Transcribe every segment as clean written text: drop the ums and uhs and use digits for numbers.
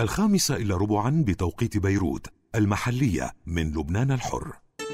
5:15 بتوقيت بيروت المحلية من لبنان الحر.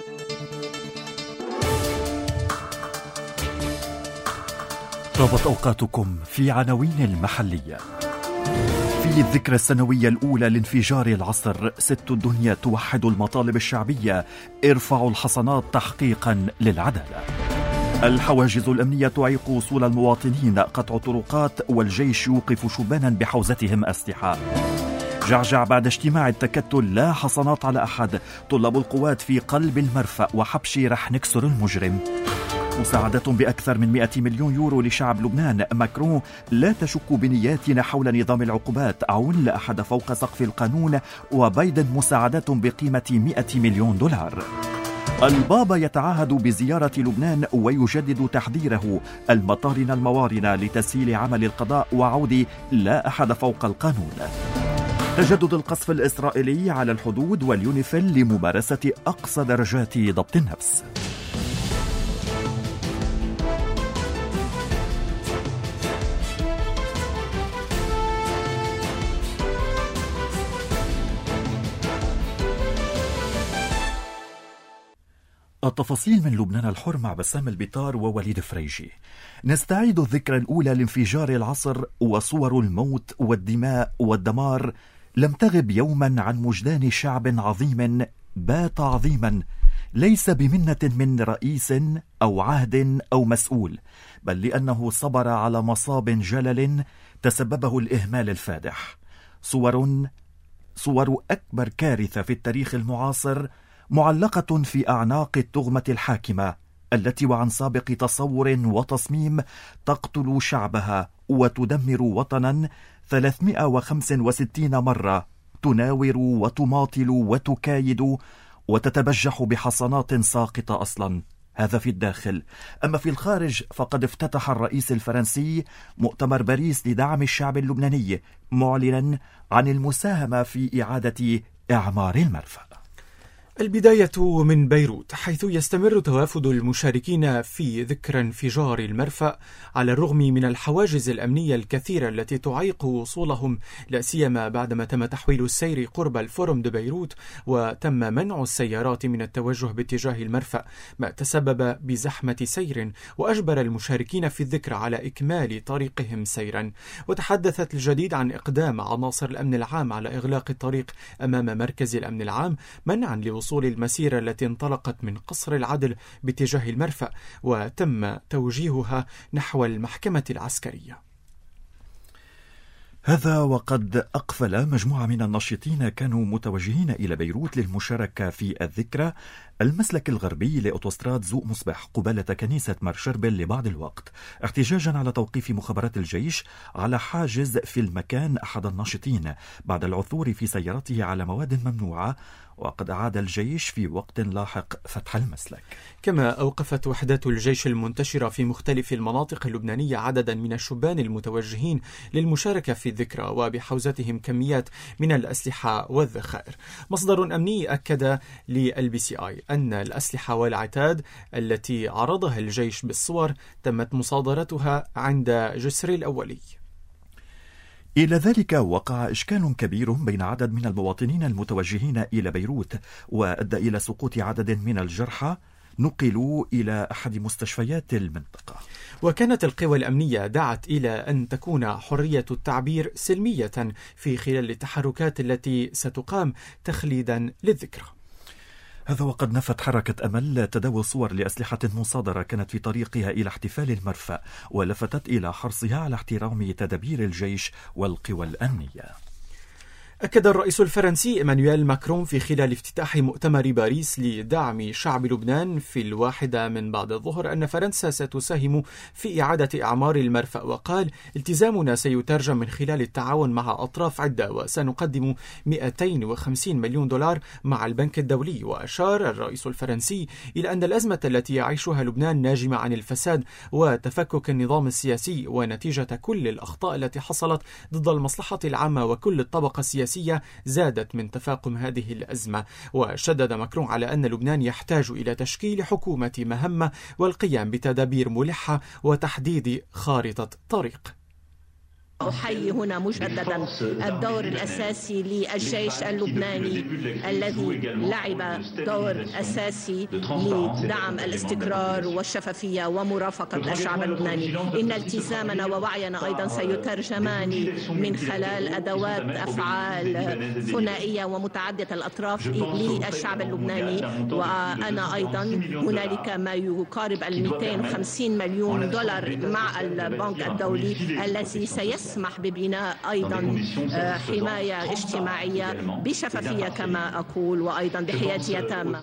طابت أوقاتكم في عناوين المحلية. في الذكرى السنوية الأولى لانفجار العصر، ست الدنيا توحد المطالب الشعبية: ارفعوا الحصنات تحقيقا للعدالة. الحواجز الأمنية تعيق وصول المواطنين، قطع طرقات، والجيش يوقف شبانا بحوزتهم أسلحة. جعجع بعد اجتماع التكتل: لا حصنات على أحد، طلاب القوات في قلب المرفأ، وحبشي رح نكسر المجرم. مساعدة بأكثر من 100 مليون يورو لشعب لبنان. ماكرون: لا تشكوا بنياتنا حول نظام العقوبات، عون لا أحد فوق سقف القانون. وبايدن: مساعدات بقيمة 100 مليون دولار. البابا يتعهد بزيارة لبنان ويجدد تحذيره: المطارن الموارن لتسهيل عمل القضاء، وعود لا أحد فوق القانون. تجدد القصف الإسرائيلي على الحدود، واليونيفيل لممارسة أقصى درجات ضبط النفس. التفاصيل من لبنان الحر مع بسام البطار ووليد فريجي. نستعيد الذكرى الأولى لانفجار العصر، وصور الموت والدماء والدمار لم تغب يوما عن وجدان شعب عظيم بات عظيما، ليس بمنة من رئيس أو عهد أو مسؤول، بل لأنه صبر على مصاب جلل تسببه الإهمال الفادح. صور أكبر كارثة في التاريخ المعاصر معلقة في أعناق التغمة الحاكمة، التي وعن سابق تصور وتصميم تقتل شعبها وتدمر وطنا 365 مرة، تناور وتماطل وتكايد وتتبجح بحصنات ساقطة أصلا. هذا في الداخل. أما في الخارج فقد افتتح الرئيس الفرنسي مؤتمر باريس لدعم الشعب اللبناني، معلنا عن المساهمة في إعادة إعمار المرفأ. البداية من بيروت، حيث يستمر توافد المشاركين في ذكرى انفجار المرفأ على الرغم من الحواجز الأمنية الكثيرة التي تعيق وصولهم، لا سيما بعدما تم تحويل السير قرب الفورم دو بيروت، وتم منع السيارات من التوجه باتجاه المرفأ، ما تسبب بزحمة سير وأجبر المشاركين في الذكرى على إكمال طريقهم سيرا. وتحدثت الجديد عن إقدام عناصر الأمن العام على إغلاق الطريق أمام مركز الأمن العام، منعا لوصول المسيرة التي انطلقت من قصر العدل باتجاه المرفأ، وتم توجيهها نحو المحكمة العسكرية. هذا وقد أقفل مجموعة من الناشطين كانوا متوجهين إلى بيروت للمشاركة في الذكرى المسلك الغربي لأوتوستراد زوق مصبح قبالة كنيسة مار شربل لبعض الوقت، احتجاجا على توقيف مخابرات الجيش على حاجز في المكان أحد الناشطين بعد العثور في سيارته على مواد ممنوعة، وقد أعاد الجيش في وقت لاحق فتح المسلك. كما أوقفت وحدات الجيش المنتشرة في مختلف المناطق اللبنانية عددا من الشبان المتوجهين للمشاركة في الذكرى وبحوزتهم كميات من الأسلحة والذخائر. مصدر أمني أكد لLBCI أن الأسلحة والعتاد التي عرضها الجيش بالصور تمت مصادرتها عند جسر الأولي. إلى ذلك وقع إشكال كبير بين عدد من المواطنين المتوجهين إلى بيروت، وأدى إلى سقوط عدد من الجرحى نقلوا إلى أحد مستشفيات المنطقة. وكانت القوى الأمنية دعت إلى أن تكون حرية التعبير سلمية في خلال التحركات التي ستقام تخليدا للذكرى. هذا وقد نفت حركة أمل تداول صور لأسلحة مصادرة كانت في طريقها إلى احتفال المرفأ، ولفتت إلى حرصها على احترام تدابير الجيش والقوى الأمنية. أكد الرئيس الفرنسي إيمانويل ماكرون في خلال افتتاح مؤتمر باريس لدعم شعب لبنان في 1 من بعد الظهر أن فرنسا ستساهم في إعادة إعمار المرفأ، وقال: التزامنا سيترجم من خلال التعاون مع أطراف عدة، وسنقدم 250 مليون دولار مع البنك الدولي. وأشار الرئيس الفرنسي إلى أن الأزمة التي يعيشها لبنان ناجمة عن الفساد وتفكك النظام السياسي، ونتيجة كل الأخطاء التي حصلت ضد المصلحة العامة وكل الطبقة السياسية زادت من تفاقم هذه الأزمة. وشدد ماكرون على أن لبنان يحتاج إلى تشكيل حكومة مهمة والقيام بتدابير ملحة وتحديد خارطة طريق. أحيي هنا مجددا الدور الأساسي للجيش اللبناني الذي لعب دور أساسي لدعم الاستقرار والشفافية ومرافقة الشعب اللبناني. إن التزامنا ووعينا أيضا سيترجمان من خلال أدوات أفعال ثنائية ومتعددة الأطراف للشعب اللبناني. وأنا أيضا هنالك ما يقارب 250 مليون دولار مع البنك الدولي الذي سيسمح ببناء أيضا حماية اجتماعية بشفافية كما أقول وأيضا بحيادية تامة.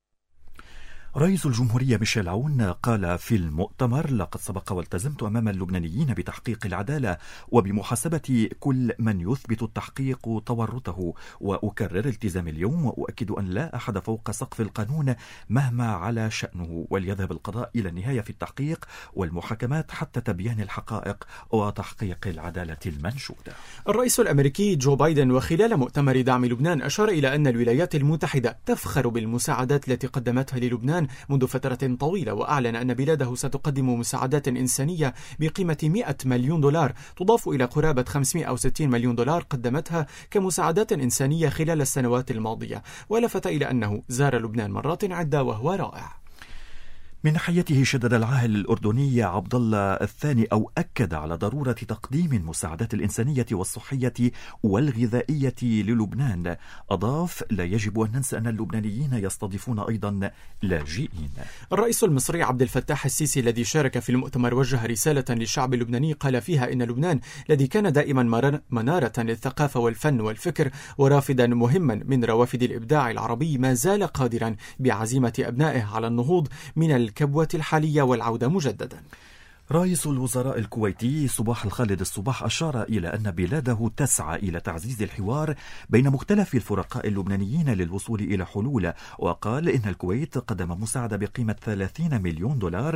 رئيس الجمهورية ميشيل عون قال في المؤتمر: لقد سبق والتزمت أمام اللبنانيين بتحقيق العدالة وبمحاسبة كل من يثبت التحقيق تورطه، وأكرر التزامي اليوم وأؤكد أن لا أحد فوق سقف القانون مهما على شأنه، وليذهب القضاء إلى النهاية في التحقيق والمحاكمات حتى تبيان الحقائق وتحقيق العدالة المنشودة. الرئيس الأمريكي جو بايدن وخلال مؤتمر دعم لبنان أشار إلى أن الولايات المتحدة تفخر بالمساعدات التي قدمتها للبنان منذ فترة طويلة، وأعلن أن بلاده ستقدم مساعدات إنسانية بقيمة 100 مليون دولار تضاف إلى قرابة 560 مليون دولار قدمتها كمساعدات إنسانية خلال السنوات الماضية. ولفت إلى أنه زار لبنان مرات عدة وهو رائع. من ناحيته شدد العاهل الأردني عبد الله الثاني أو أكد على ضرورة تقديم المساعدات الإنسانية والصحية والغذائية للبنان. أضاف: لا يجب أن ننسى أن اللبنانيين يستضيفون أيضا لاجئين. الرئيس المصري عبد الفتاح السيسي الذي شارك في المؤتمر وجه رسالة للشعب اللبناني قال فيها إن لبنان الذي كان دائما منارة للثقافة والفن والفكر ورافدا مهما من روافد الإبداع العربي ما زال قادرا بعزيمة أبنائه على النهوض من الكبوة الحالية والعودة مجددا. رئيس الوزراء الكويتي صباح الخالد الصباح أشار إلى أن بلاده تسعى إلى تعزيز الحوار بين مختلف الفرقاء اللبنانيين للوصول إلى حلول، وقال إن الكويت قدم مساعدة بقيمة 30 مليون دولار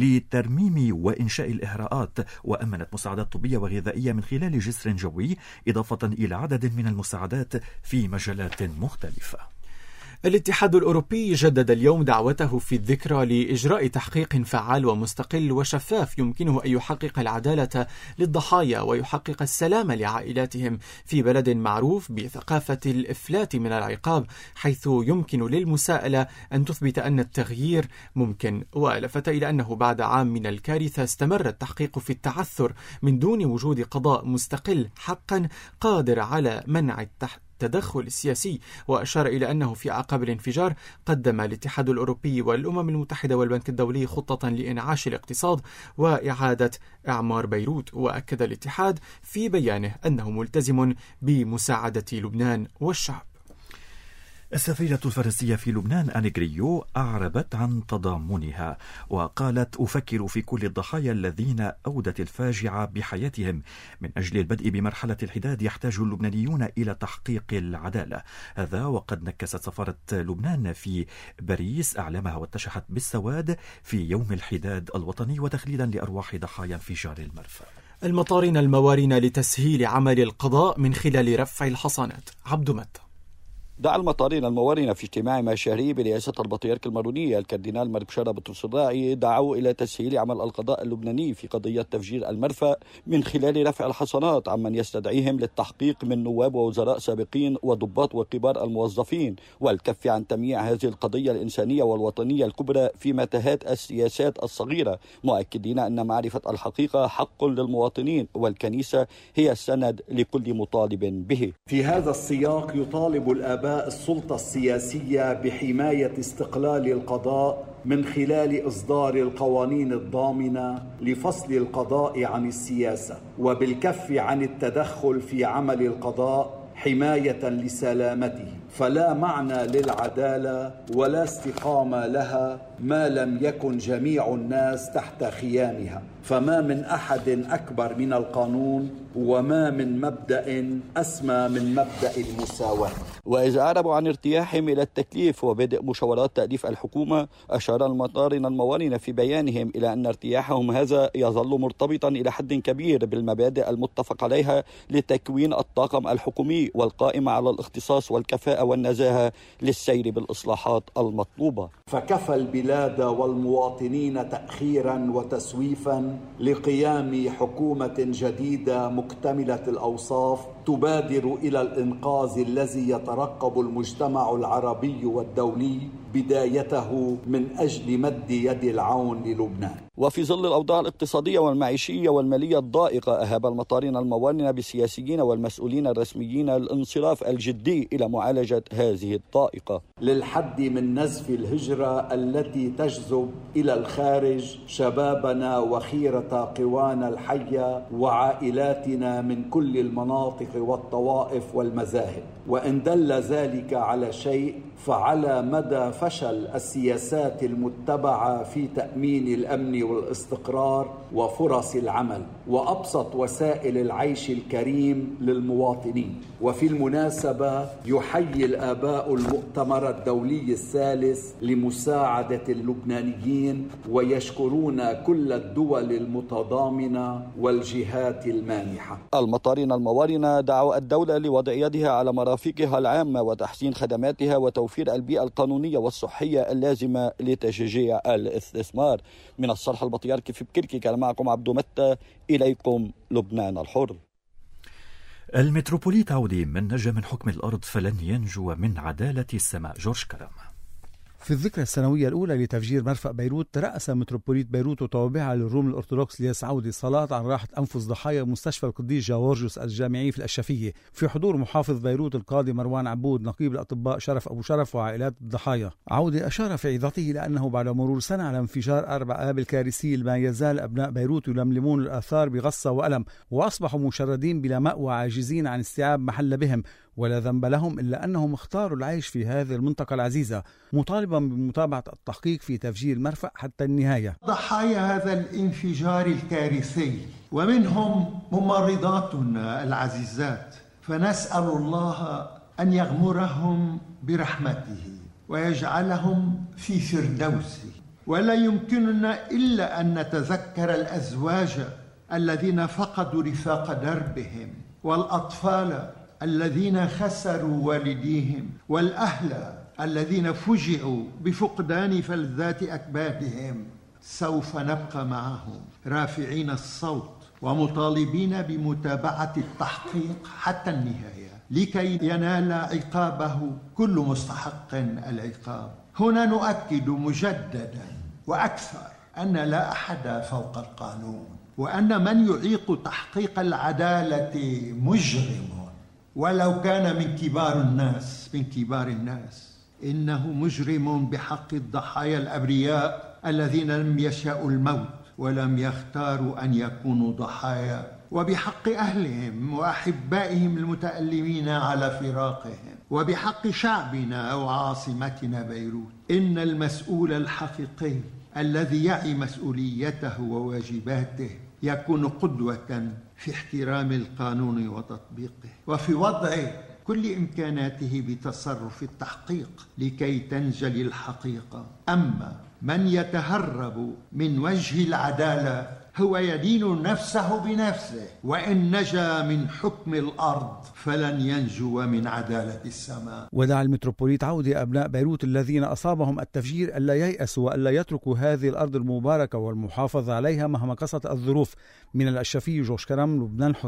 لترميم وإنشاء الإهراءات، وأمنت مساعدات طبية وغذائية من خلال جسر جوي، إضافة إلى عدد من المساعدات في مجالات مختلفة. الاتحاد الأوروبي جدد اليوم دعوته في الذكرى لإجراء تحقيق فعال ومستقل وشفاف يمكنه أن يحقق العدالة للضحايا ويحقق السلام لعائلاتهم في بلد معروف بثقافة الإفلات من العقاب، حيث يمكن للمساءلة أن تثبت أن التغيير ممكن. ولفت إلى أنه بعد عام من الكارثة استمر التحقيق في التعثر من دون وجود قضاء مستقل حقا قادر على منع التدخل السياسي. وأشار إلى أنه في أعقاب الانفجار قدم الاتحاد الأوروبي والأمم المتحدة والبنك الدولي خطة لإنعاش الاقتصاد وإعادة إعمار بيروت. وأكد الاتحاد في بيانه أنه ملتزم بمساعدة لبنان والشعب. السفيرة الفرنسية في لبنان آن غريو أعربت عن تضامنها وقالت: أفكر في كل الضحايا الذين أودت الفاجعة بحياتهم. من أجل البدء بمرحلة الحداد يحتاج اللبنانيون إلى تحقيق العدالة. هذا وقد نكست سفارة لبنان في باريس أعلامها واتشحت بالسواد في يوم الحداد الوطني وتخليدا لأرواح ضحايا انفجار المرفأ. المطارين الموارين لتسهيل عمل القضاء من خلال رفع الحصانات. عبد مت. دعا المطارين الموارين في اجتماع مشهري برئاسة البطريرك المارونية الكاردينال مارك بشارة بطرس الراعي دعوا إلى تسهيل عمل القضاء اللبناني في قضية تفجير المرفأ من خلال رفع الحصانات عمن يستدعيهم للتحقيق من نواب ووزراء سابقين وضباط وكبار الموظفين، والكف عن تمييع هذه القضية الإنسانية والوطنية الكبرى في متاهات السياسات الصغيرة، مؤكدين أن معرفة الحقيقة حق للمواطنين والكنيسة هي السند لكل مطالب به. في هذا السياق يطالب الآباء السلطة السياسية بحماية استقلال القضاء من خلال إصدار القوانين الضامنة لفصل القضاء عن السياسة، وبالكف عن التدخل في عمل القضاء حماية لسلامته. فلا معنى للعدالة ولا استقامة لها ما لم يكن جميع الناس تحت خيامها، فما من أحد أكبر من القانون وما من مبدأ أسمى من مبدأ المساواة. وإذا أعربوا عن ارتياحهم إلى التكليف وبدء مشاورات تأليف الحكومة، أشار المطارين الموارين في بيانهم إلى أن ارتياحهم هذا يظل مرتبطا إلى حد كبير بالمبادئ المتفق عليها لتكوين الطاقم الحكومي والقائمة على الاختصاص والكفاءة الكفاءة والنزاهة للسير بالإصلاحات المطلوبة. فكفى البلاد والمواطنين تأخيرا وتسويفا لقيام حكومة جديدة مكتملة الأوصاف تبادر إلى الإنقاذ الذي يترقب المجتمع العربي والدولي بدايته من أجل مد يد العون للبنان. وفي ظل الأوضاع الاقتصادية والمعيشية والمالية الضائقة، أهاب المطارين الموانئة بالسياسيين والمسؤولين الرسميين الانصراف الجدي إلى معالجة هذه الضائقة للحد من نزف الهجرة التي تجذب إلى الخارج شبابنا وخيرة قوانا الحية وعائلاتنا من كل المناطق والطوائف والمذاهب. وإن دل ذلك على شيء فعلى مدى فشل السياسات المتبعة في تأمين الأمن والاستقرار وفرص العمل وأبسط وسائل العيش الكريم للمواطنين. وفي المناسبة يحيي الآباء المؤتمر الدولي الثالث لمساعدة اللبنانيين ويشكرون كل الدول المتضامنة والجهات المانحة. المطارين الموارنة دعوا الدولة لوضع يدها على مرافقها العامة وتحسين خدماتها وتوفير البيئة القانونية والصحية اللازمة لتشجيع الاستثمار. من الصرح البطياركي في بكركي كان معكم عبدو متى، إليكم لبنان الحر. المتروبوليت عودي: من نجا من حكم الأرض فلن ينجو من عدالة السماء. جورج كرم. في الذكرى السنوية الأولى لتفجير مرفأ بيروت، ترأس متروبوليت بيروت وتوابعها للروم الأرثوذكس لياس عودي صلاة عن راحة أنفس ضحايا مستشفى القديس جورجيوس الجامعي في الأشرفية، في حضور محافظ بيروت القاضي مروان عبود، نقيب الأطباء شرف أبو شرف، وعائلات الضحايا. عودي أشار في عظته إلى أنه بعد مرور سنة على انفجار 4 آب الكارثي ما يزال أبناء بيروت يلملمون الآثار بغصة وألم، وأصبحوا مشردين بلا مأوى عاجزين عن استيعاب محل بهم، ولا ذنب لهم إلا أنهم اختاروا العيش في هذه المنطقة العزيزة، مطالبا بمتابعة التحقيق في تفجير المرفأ حتى النهاية. ضحايا هذا الانفجار الكارثي ومنهم ممرضاتنا العزيزات، فنسأل الله أن يغمرهم برحمته ويجعلهم في فردوسه. ولا يمكننا إلا أن نتذكر الأزواج الذين فقدوا رفاق دربهم، والأطفال الذين خسروا والديهم، والأهل الذين فجعوا بفقدان فلذات أكبادهم. سوف نبقى معهم رافعين الصوت ومطالبين بمتابعة التحقيق حتى النهاية لكي ينال عقابه كل مستحق العقاب. هنا نؤكد مجددا وأكثر أن لا أحد فوق القانون، وأن من يعيق تحقيق العدالة مجرم ولو كان من كبار الناس. إنه مجرم بحق الضحايا الأبرياء الذين لم يشاءوا الموت ولم يختاروا أن يكونوا ضحايا، وبحق أهلهم وأحبائهم المتألمين على فراقهم، وبحق شعبنا وعاصمتنا بيروت. إن المسؤول الحقيقي الذي يعي مسؤوليته وواجباته يكون قدوة في احترام القانون وتطبيقه، وفي وضع كل إمكاناته بتصرف التحقيق لكي تنجلي الحقيقة. أما من يتهرب من وجه العدالة هو يدين نفسه بنفسه، وإن نجا من حكم الأرض فلن ينجو من عدالة السماء. ودعا المتروبوليت عودي أبناء بيروت الذين أصابهم التفجير ألا ييأسوا وألا يتركوا هذه الأرض المباركة والمحافظة عليها مهما قست الظروف. من الأشرفي، جورج كرم، لبنان الحر.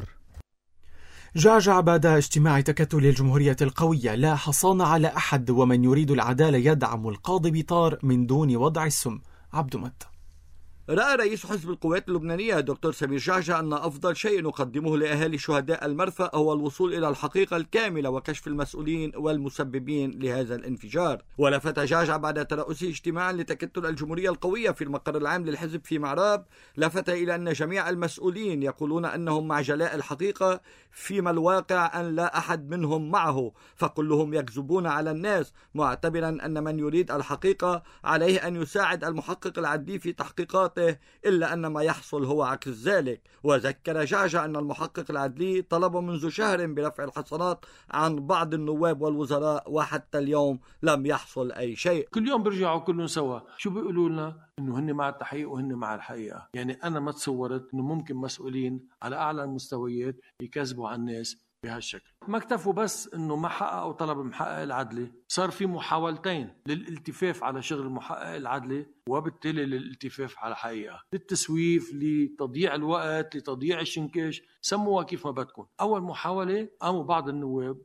جعجع بعد اجتماع تكتل الجمهورية القوية: لا حصان على أحد، ومن يريد العدالة يدعم القاضي بيطار من دون وضع السم. عبدو متى. رأى رئيس حزب القوات اللبنانية دكتور سمير جعجع أن أفضل شيء نقدمه لأهالي شهداء المرفأ هو الوصول إلى الحقيقة الكاملة وكشف المسؤولين والمسببين لهذا الانفجار. ولفت جعجع بعد ترأسه اجتماعا لتكتل الجمهورية القوية في المقر العام للحزب في معراب، لفت إلى أن جميع المسؤولين يقولون أنهم مع جلاء الحقيقة، فيما الواقع أن لا أحد منهم معه، فكلهم يكذبون على الناس، معتبرا أن من يريد الحقيقة عليه أن يساعد المحقق العدلي في تحقيقات، إلا أن ما يحصل هو عكس ذلك. وذكر جعجع أن المحقق العدلي طلب منذ شهر برفع الحصانات عن بعض النواب والوزراء، وحتى اليوم لم يحصل أي شيء. كل يوم بيرجعوا كلهم سوا، شو بيقولوا لنا؟ إنه هن مع التحقيق وهن مع الحقيقة. يعني أنا ما تصورت إنه ممكن مسؤولين على أعلى المستويات يكذبوا على الناس بهالشكل. ما اكتفوا بس انه ما حققوا طلب المحقق العدلي، صار في محاولتين للالتفاف على شغل المحقق العدلي وبالتالي للالتفاف على حقيقة، للتسويف، لتضييع الوقت، لتضييع الشنكش، سموها كيف ما بدكم. أول محاولة قاموا بعض النواب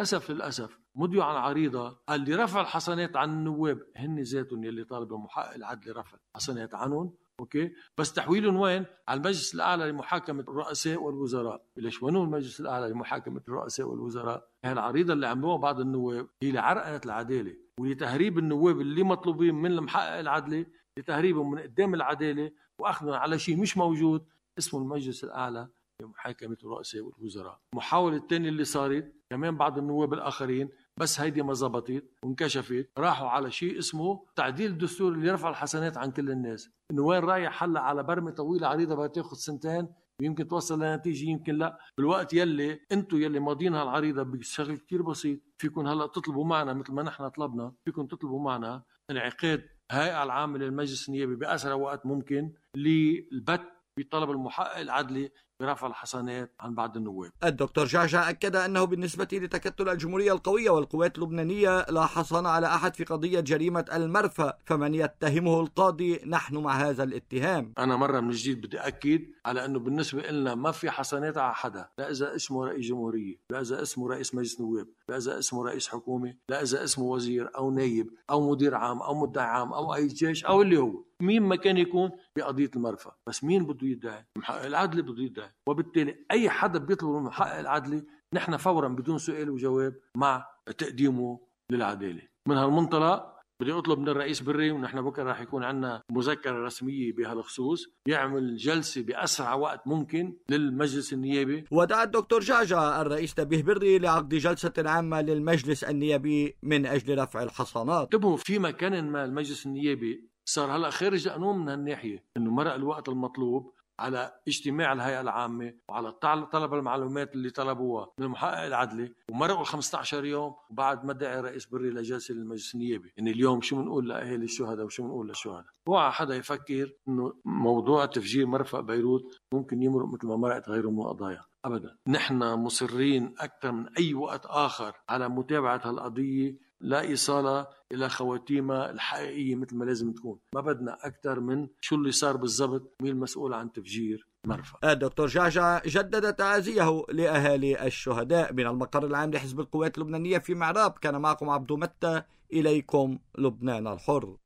للأسف مضيوا عن عريضة قال لي رفع الحصانات عن النواب، هن ذاتهم يلي طالب المحقق العدلي رفع الحصانات عنهم، اوكي، بس تحويلهم وين؟ على المجلس الاعلى لمحاكمه الرؤساء والوزراء. ليش وين هو المجلس الاعلى لمحاكمه الرؤساء والوزراء؟ هالعريضه اللي عملوها بعض النواب هي لعرقله العداله ولتهريب النواب اللي مطلوبين من المحقق العدلي، لتهريبهم من قدام العداله واخذهم على شيء مش موجود اسمه المجلس الاعلى لمحاكمه الرؤساء والوزراء. المحاوله الثانيه اللي صارت كمان بعض النواب الاخرين، بس هيدي ما زبطت وانكشفت، راحوا على شيء اسمه تعديل الدستور اللي يرفع الحسنات عن كل الناس. انه وين رايح هلا على برمه طويله عريضه بدها تاخذ سنتين ويمكن توصل لنتيجه يمكن لا، بالوقت يلي انتم يلي ماضيين هالعريضه بشغل كتير بسيط. فيكم هلا تطلبوا معنا مثل ما نحن طلبنا، فيكم تطلبوا معنا انعقاد هيئه العامه للمجلس النيابي باسرع وقت ممكن للبت بطلب المحقق العدلي برفع الحصانات عن بعض النواب. الدكتور جعجع أكد أنه بالنسبة لتكتل الجمهورية القوية والقوات اللبنانية لا حصان على أحد في قضية جريمة المرفأ، فمن يتهمه القاضي نحن مع هذا الاتهام. أنا مرة من جديد بدي أكد على أنه بالنسبة لنا ما في حصانات على حدا، لا إذا اسمه رئيس جمهورية، لا إذا اسمه رئيس مجلس نواب، لا إذا اسمه رئيس حكومة، لا إذا اسمه وزير أو نايب أو مدير عام أو مدعي عام أو أي جيش أو اللي هو مين ما كان يكون بقضية المرفأ. بس مين بده يدعي؟ المحقق العدلي بده يدعي، وبالتالي أي حدا بيطلب المحقق العدلي نحن فورا بدون سؤال وجواب مع تقديمه للعدالة. من هالمنطلق بدي أطلب من الرئيس بري، ونحن بكرة راح يكون عندنا مذكرة رسمية بهالخصوص، يعمل جلسة بأسرع وقت ممكن للمجلس النيابي. ودعا الدكتور جعجع الرئيس نبيه بري لعقد جلسة عامة للمجلس النيابي من أجل رفع الحصانات. انتبهوا، في مكان ما المجلس النيابي صار هلا خارج القانون من هالناحية، إنه مرق الوقت المطلوب على اجتماع الهيئة العامة وعلى طلب المعلومات اللي طلبوها من المحقق العدلي، ومرقوا 15 يوم وبعد ما دعي رئيس بري لجلسة للمجلس النيابي. إن اليوم شو بنقول لأهالي الشهداء وشو بنقول للشهداء. اوعى حدا يفكر إنه موضوع تفجير مرفأ بيروت ممكن يمرق مثل ما مرقت غيره من القضايا، أبدا. نحن مصرين أكثر من أي وقت آخر على متابعة هالقضية لا إيصالها إلى خواتيمها الحقيقية مثل ما لازم تكون. ما بدنا أكثر من شو اللي صار بالضبط، مين المسؤول عن تفجير مرفأ. الدكتور جعجع جدد تعازيه لأهالي الشهداء. من المقر العام لحزب القوات اللبنانية في معراب كان معكم عبدو متى، إليكم لبنان الحر.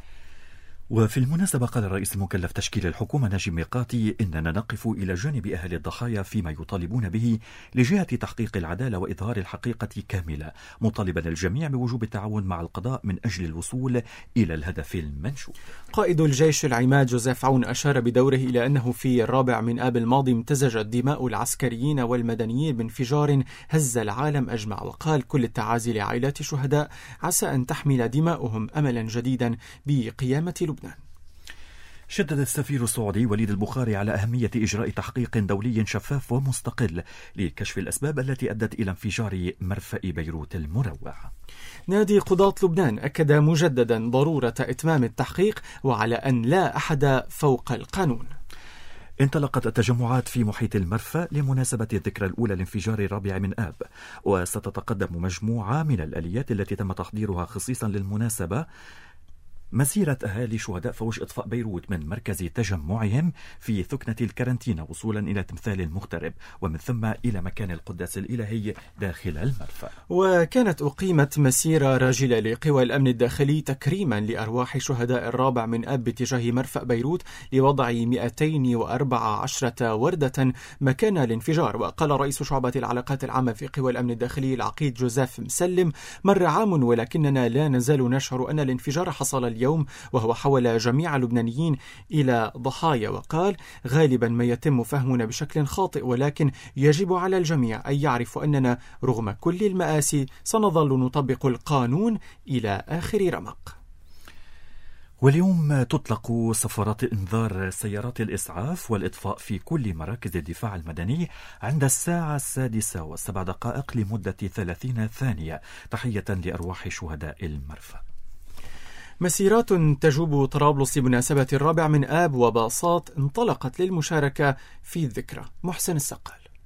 وفي المناسبة قال الرئيس المكلف تشكيل الحكومة ناجي ميقاتي إننا نقف إلى جانب أهل الضحايا فيما يطالبون به لجهة تحقيق العدالة وإظهار الحقيقة كاملة، مطالبا الجميع بوجوب التعاون مع القضاء من أجل الوصول إلى الهدف المنشود. قائد الجيش العماد جوزيف عون أشار بدوره إلى أنه في 4 آب الماضي امتزجت دماء العسكريين والمدنيين بانفجار هز العالم أجمع، وقال كل التعازي لعائلات الشهداء، عسى أن تحمل دماؤهم أملا جديدا بقيامة لبنان. شدد السفير السعودي وليد البخاري على أهمية إجراء تحقيق دولي شفاف ومستقل لكشف الأسباب التي أدت إلى انفجار مرفأ بيروت المروع. نادي قضاة لبنان أكد مجددا ضرورة إتمام التحقيق وعلى أن لا أحد فوق القانون. انطلقت التجمعات في محيط المرفأ لمناسبة الذكرى الأولى لانفجار 4 آب، وستتقدم مجموعة من الآليات التي تم تحضيرها خصيصا للمناسبة مسيرة أهالي شهداء فوج إطفاء بيروت من مركز تجمعهم في ثكنة الكارنتينا وصولا إلى تمثال المغترب، ومن ثم إلى مكان القداس الإلهي داخل المرفأ. وكانت أقيمت مسيرة راجلة لقوى الأمن الداخلي تكريما لأرواح شهداء 4 آب باتجاه مرفأ بيروت لوضع 214 وردة مكان الانفجار. وقال رئيس شعبة العلاقات العامة في قوى الأمن الداخلي العقيد جوزيف مسلم: مر عام ولكننا لا نزال نشعر أن الانفجار حصل اليوم وهو حول جميع اللبنانيين إلى ضحايا. وقال: غالبا ما يتم فهمنا بشكل خاطئ، ولكن يجب على الجميع أن يعرفوا أننا رغم كل المآسي سنظل نطبق القانون إلى آخر رمق. واليوم تطلق صفارات إنذار سيارات الإسعاف والإطفاء في كل مراكز الدفاع المدني عند الساعة 6:07 لمدة 30 ثانية تحية لأرواح شهداء المرفأ. مسيرات تجوب طرابلس بمناسبة 4 آب وباصات انطلقت للمشاركة في الذكرى. محسن السقال.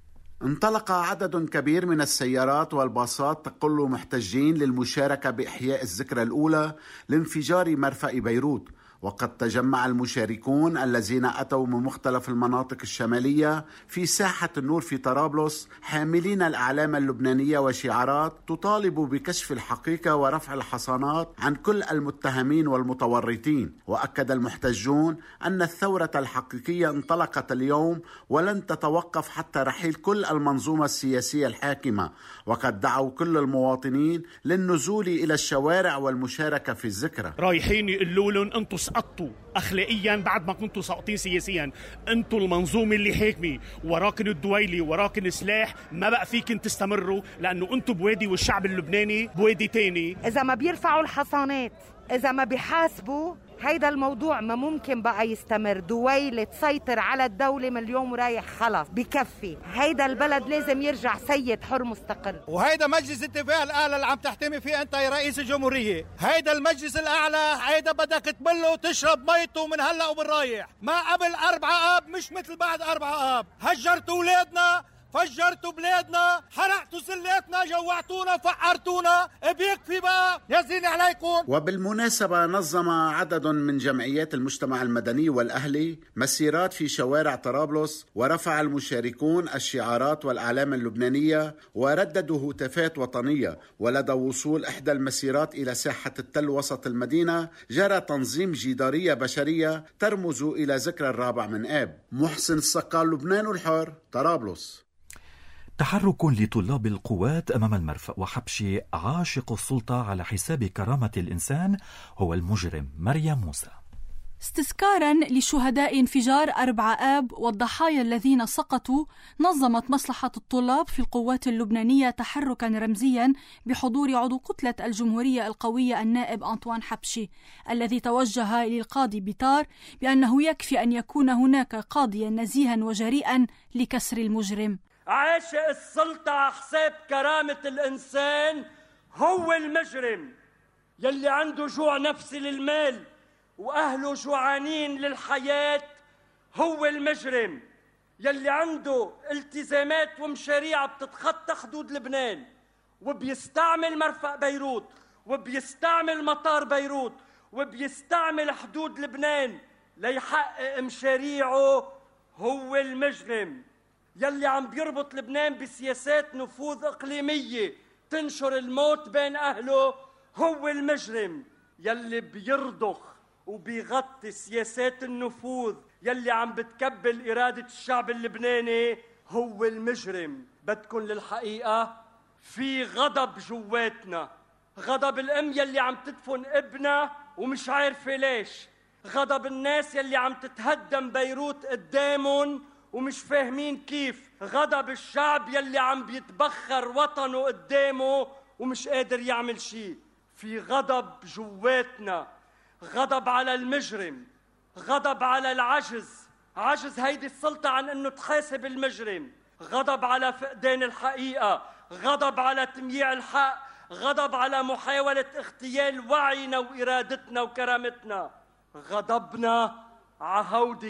انطلق عدد كبير من السيارات والباصات تقل محتجين للمشاركة بإحياء الذكرى الأولى لانفجار مرفأ بيروت، وقد تجمع المشاركون الذين أتوا من مختلف المناطق الشمالية في ساحة النور في طرابلس حاملين الأعلام اللبنانية وشعارات تطالب بكشف الحقيقة ورفع الحصانات عن كل المتهمين والمتورطين. وأكد المحتجون أن الثورة الحقيقية انطلقت اليوم ولن تتوقف حتى رحيل كل المنظومة السياسية الحاكمة، وقد دعوا كل المواطنين للنزول إلى الشوارع والمشاركة في الذكرى. رايحين يقولوا لهم أنتم سقطتوا أخلاقيا بعد ما كنتوا ساقطين سياسيا، أنتوا المنظومة اللي حاكمة، وراكن الدويلي وراكن سلاح، ما بقى فيكن تستمروا لأنه أنتوا بوادي والشعب اللبناني بوادي تاني. إذا ما بيرفعوا الحصانات، إذا ما بيحاسبوا، هيدا الموضوع ما ممكن بقى يستمر. دويلة تسيطر على الدولة من اليوم ورايح، خلص بكفي. هيدا البلد لازم يرجع سيد حر مستقل. وهيدا مجلس الاتفاق الأعلى اللي عم تحتمي فيه أنت يا رئيس الجمهورية، هيدا المجلس الأعلى هيدا بدك تبله وتشرب ميته من هلأ وبالرايح. ما قبل 4 آب مش مثل بعد 4 آب. هجرتوا أولادنا، فجرتوا بلادنا، حرقتوا سلاتنا، جوعتونا، فقرتونا، بيكفي بقى يزين عليكم. وبالمناسبة نظم عدد من جمعيات المجتمع المدني والأهلي مسيرات في شوارع طرابلس، ورفع المشاركون الشعارات والأعلام اللبنانية ورددوا هتافات وطنية. ولدى وصول إحدى المسيرات إلى ساحة التل وسط المدينة جرى تنظيم جدارية بشرية ترمز إلى ذكرى 4 من آب. محسن السقال، لبنان الحر، طرابلس. تحرك لطلاب القوات أمام المرفأ وحبش عاشق السلطة على حساب كرامة الإنسان هو المجرم. مريم موسى. استذكارا لشهداء انفجار 4 آب والضحايا الذين سقطوا، نظمت مصلحة الطلاب في القوات اللبنانية تحركا رمزيا بحضور عضو كتلة الجمهورية القوية النائب أنطوان حبشي، الذي توجه للقاضي بيطار بأنه يكفي أن يكون هناك قاضيا نزيها وجريئا لكسر المجرم. عاشق السلطة على حساب كرامة الإنسان هو المجرم. يلي عنده جوع نفسي للمال وأهله جوعانين للحياة هو المجرم. يلي عنده التزامات ومشاريع بتتخطى حدود لبنان وبيستعمل مرفأ بيروت وبيستعمل مطار بيروت وبيستعمل حدود لبنان ليحقق مشاريعه هو المجرم. يلي عم بيربط لبنان بسياسات نفوذ إقليمية تنشر الموت بين أهله هو المجرم. يلي بيرضخ وبيغطي سياسات النفوذ يلي عم بتكبل إرادة الشعب اللبناني هو المجرم. بدكن للحقيقة في غضب جواتنا، غضب الأم يلي عم تدفن ابنها ومش عارفة ليش، غضب الناس يلي عم تتهدم بيروت قدامهم ومش فاهمين كيف، غضب الشعب يلي عم بيتبخر وطنه قدامه ومش قادر يعمل شيء. في غضب جواتنا، غضب على المجرم، غضب على العجز، عجز هيدي السلطة عن انه تحاسب المجرم، غضب على فقدان الحقيقة، غضب على تمييع الحق، غضب على محاولة اغتيال وعينا وإرادتنا وكرامتنا. غضبنا عهودي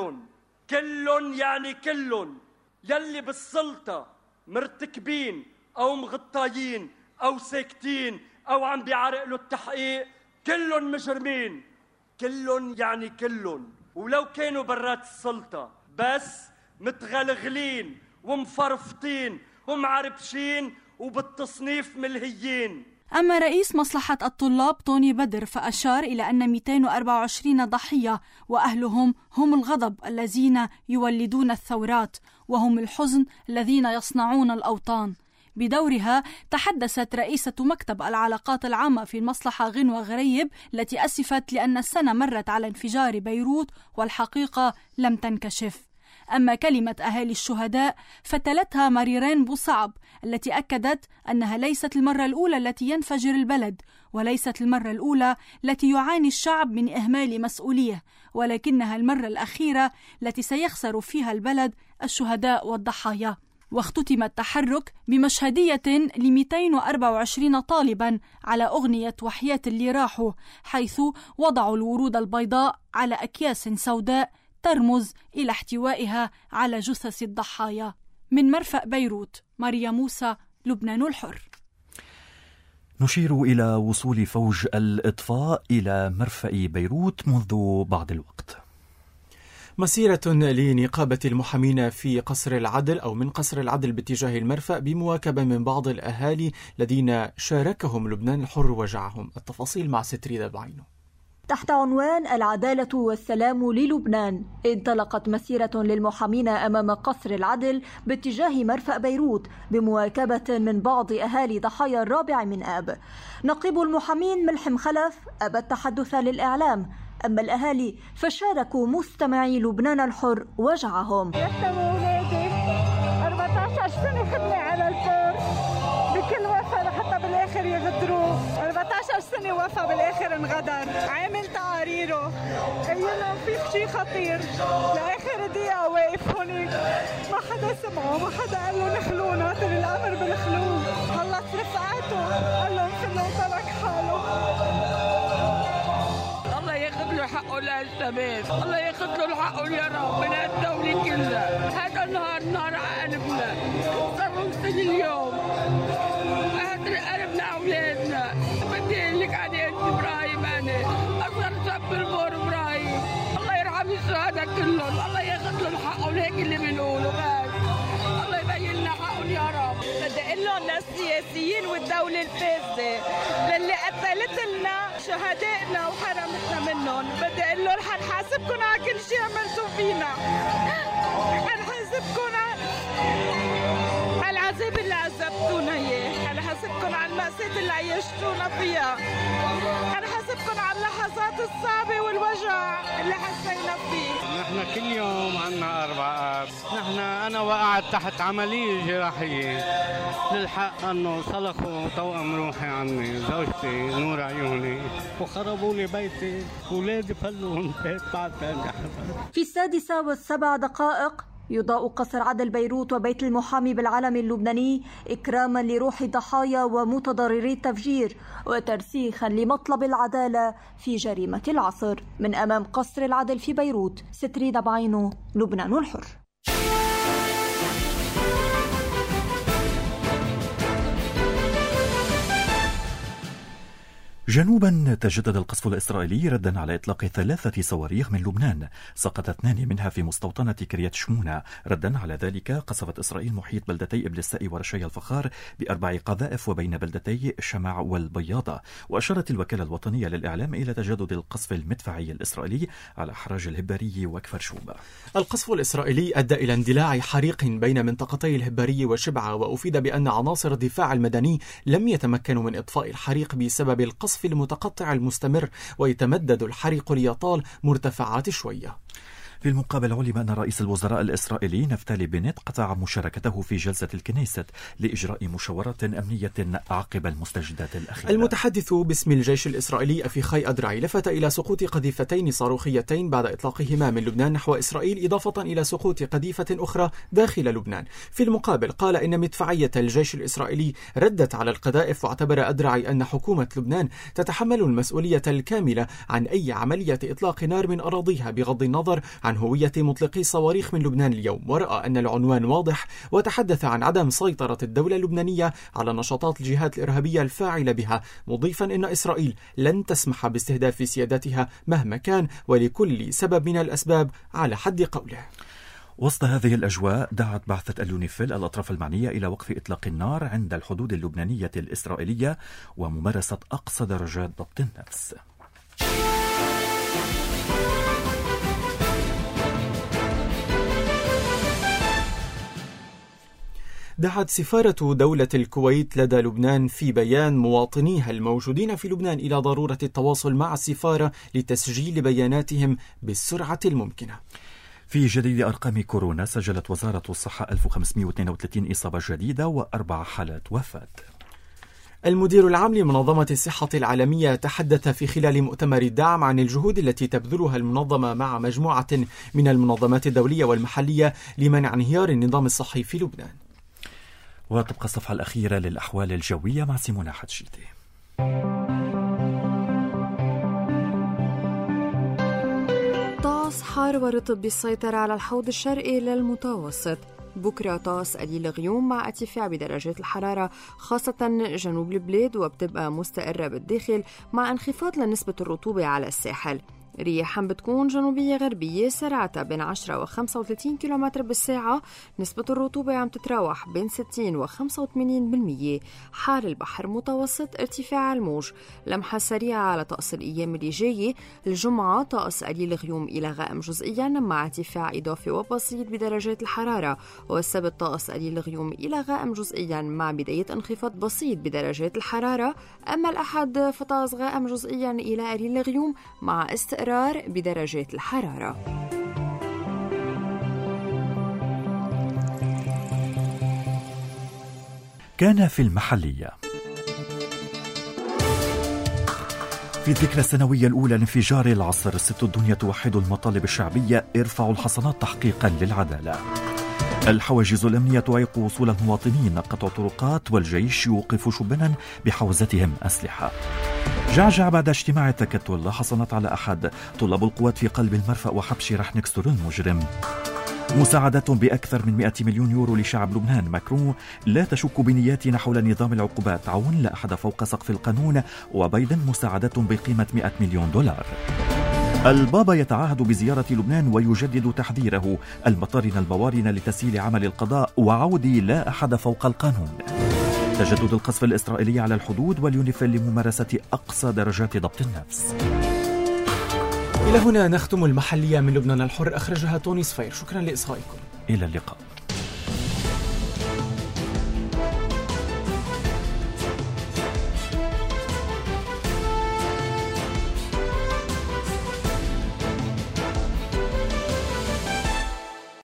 كلن يعني كلن يلي بالسلطة مرتكبين أو مغطايين أو ساكتين أو عم بيعرقلوا التحقيق، كلن مجرمين. كلن يعني كلن، ولو كانوا برات السلطة بس متغلغلين ومفرفطين ومعربشين وبالتصنيف ملهيين. أما رئيس مصلحة الطلاب طوني بدر فأشار إلى أن 224 ضحية وأهلهم هم الغضب الذين يولدون الثورات، وهم الحزن الذين يصنعون الأوطان. بدورها تحدثت رئيسة مكتب العلاقات العامة في المصلحة غنوة غريب التي أسفت لأن السنة مرت على انفجار بيروت والحقيقة لم تنكشف. أما كلمة أهالي الشهداء فتلتها مريرين بوصعب التي أكدت أنها ليست المرة الأولى التي ينفجر البلد، وليست المرة الأولى التي يعاني الشعب من إهمال مسؤوليه، ولكنها المرة الأخيرة التي سيخسر فيها البلد الشهداء والضحايا. واختتم التحرك بمشهدية ل224 طالبا على أغنية وحياة اللي راحوا، حيث وضعوا الورود البيضاء على أكياس سوداء ترمز إلى احتوائها على جثث الضحايا. من مرفأ بيروت، ماريا موسى، لبنان الحر. نشير إلى وصول فوج الإطفاء إلى مرفأ بيروت منذ بعض الوقت. مسيرة لنقابة المحامين في قصر العدل أو من قصر العدل باتجاه المرفأ بمواكبة من بعض الأهالي الذين شاركهم لبنان الحر وجعهم. التفاصيل مع ستريدة بعينه. تحت عنوان العدالة والسلام للبنان، انطلقت مسيرة للمحامين أمام قصر العدل باتجاه مرفأ بيروت بمواكبة من بعض أهالي ضحايا الرابع من آب. نقيب المحامين ملحم خلف أبى التحدث للإعلام، أما الأهالي فشاركوا مستمعي لبنان الحر وجعهم. يحتوى أولادي 14 سنة خدمة على الفور بكل وفا لحتى بالآخر يغدروه. 14 سنة وفا بالآخر انغدر، عامل تعاريره قايلهم فيك شي خطير، لآخر دقيقة واقف هونيك ما حدا سمعه، ما حدا قال له نخلوه، ناطر الأمر بالخلوه. خلص رفقاته قال لهم خلوه وترك حاله. الله ياخذ له حقه للشباب، الله ياخذ له حقه يا رب من الدولة كلها. هذا النهار نار على قلبنا، صاروا سنة اليوم قلبنا أولادنا. بدي أقول لك أنا إبراهيم، أنا أصغر شاب بالبور إبراهيم، الله يرحم الشهداء كلهم، الله ياخذ لهم حقهم. هيك اللي بنقوله بس، الله يبين لنا حقهم يا رب. بدي أقول لهم للسياسيين والدولة الفاسدة للي قتلت لنا شهدائنا وحرمتنا منهم، بدي أقول لهم حنحاسبكم على كل شيء عملتوا فينا، حنحاسبكم على العذاب اللي عذبتونا إياه، حنحاسبكم على المأساة اللي عيشتونا فيها، حنحاسبكم على اللحظات الصعبة والوجع اللي حسينا فيه. نحن كل يوم عنا 4 آب، نحن أنا وقعت تحت عملية جراحية للحق أنه سلخوا توأم روحي عني، زوجتي نور عيوني، وخربوا لي بيتي، أولادي فلوا بيت بعد ثاني. في 6:07 يضاء قصر عدل بيروت وبيت المحامي بالعلم اللبناني إكراما لروح الضحايا ومتضرري التفجير وترسيخا لمطلب العدالة في جريمة العصر. من أمام قصر العدل في بيروت، ستريدة بعينه، لبنان الحر. جنوبا، تجدد القصف الإسرائيلي ردا على إطلاق 3 صواريخ من لبنان، سقط 2 منها في مستوطنة كريات شمونة. ردا على ذلك قصفت إسرائيل محيط بلدتي إبليساء ورشايا الفخار ب4 قذائف وبين بلدتي شمع والبياضة. وأشارت الوكالة الوطنية للإعلام إلى تجدد القصف المدفعي الإسرائيلي على أحراج الهباري وكفر شوبة. القصف الإسرائيلي أدى إلى اندلاع حريق بين منطقتي الهباري وشبعة، وأفيد بأن عناصر الدفاع المدني لم يتمكنوا من إطفاء الحريق بسبب القصف المتقطع المستمر، ويتمدد الحريق ليطال مرتفعات شوية. في المقابل علم أن رئيس الوزراء الإسرائيلي نفتالي بنت قطع مشاركته في جلسة الكنيست لإجراء مشاورات أمنية عقب المستجدات الأخيرة. المتحدث باسم الجيش الإسرائيلي أفيخاي أدرعي لفت إلى سقوط قذيفتين صاروخيتين بعد إطلاقهما من لبنان نحو إسرائيل، إضافة إلى سقوط قذيفة أخرى داخل لبنان. في المقابل قال إن مدفعية الجيش الإسرائيلي ردت على القذائف، واعتبر أدرعي أن حكومة لبنان تتحمل المسؤولية الكاملة عن أي عملية إطلاق نار من أراضيها بغض النظر عن هوية مطلقي صواريخ من لبنان اليوم. ورأى أن العنوان واضح، وتحدث عن عدم سيطرة الدولة اللبنانية على نشاطات الجهات الإرهابية الفاعلة بها، مضيفا أن إسرائيل لن تسمح باستهداف سيادتها مهما كان ولكل سبب من الأسباب على حد قوله. وسط هذه الأجواء دعت بعثة اليونيفيل الأطراف المعنية إلى وقف إطلاق النار عند الحدود اللبنانية الإسرائيلية وممارسة أقصى درجات ضبط النفس. دعت سفارة دولة الكويت لدى لبنان في بيان مواطنيها الموجودين في لبنان إلى ضرورة التواصل مع السفارة لتسجيل بياناتهم بالسرعة الممكنة. في جديد أرقام كورونا، سجلت وزارة الصحة 1532 إصابة جديدة و4 حالات وفاة. المدير العام لمنظمة الصحة العالمية تحدث في خلال مؤتمر الدعم عن الجهود التي تبذلها المنظمة مع مجموعة من المنظمات الدولية والمحلية لمنع انهيار النظام الصحي في لبنان. وتبقى الصفحة الأخيرة للأحوال الجوية مع سيمونة حتشيتي. طقس حار ورطب بالسيطرة على الحوض الشرقي للمتوسط، بكرة طقس قليل غيوم مع ارتفاع بدرجات الحرارة خاصة جنوب البلاد، وبتبقى مستقرة بالداخل مع انخفاض لنسبة الرطوبة على الساحل. رياح بتكون جنوبية غربية سرعتها بين 10 و 35 كم بالساعة. نسبة الرطوبة عم تتراوح بين 60 و 85%. حار البحر متوسط، ارتفاع الموج. لمحة سريعة على طقس الأيام اللي جاية. الجمعة طقس قليل غيوم إلى غائم جزئيا مع ارتفاع إضافي وبسيط بدرجات الحرارة، والسبت طقس قليل غيوم إلى غائم جزئيا مع بداية انخفاض بسيط بدرجات الحرارة. أما الأحد فطقس غائم جزئيا إلى قليل غيوم مع استقرار بدرجات الحرارة. كان في المحلية. في الذكرى السنوية الأولى لانفجار العصر، ست الدنيا توحد المطالب الشعبية: ارفعوا الحصانات تحقيقا للعدالة. الحواجز الأمنية تعيق وصول المواطنين، قطع طرقات، والجيش يوقف شبانا بحوزتهم أسلحة. جعجع بعد اجتماع التكتل، حصلت على أحد طلاب القوات في قلب المرفأ وحبش رح نكسر المجرم. مساعدة بأكثر من 100 مليون يورو لشعب لبنان. ماكرون: لا تشك بنياتنا حول نظام العقوبات، عون لا أحد فوق سقف القانون. وبايدن: مساعدة بقيمة 100 مليون دولار. البابا يتعهد بزيارة لبنان ويجدد تحذيره: المطارن البوارن لتسهيل عمل القضاء، وعودي لا أحد فوق القانون. تجدد القصف الإسرائيلي على الحدود، واليونيفيل لممارسة أقصى درجات ضبط النفس. إلى هنا نختم المحلية من لبنان الحر، أخرجها توني صفير. شكرا لإصغائكم. إلى اللقاء.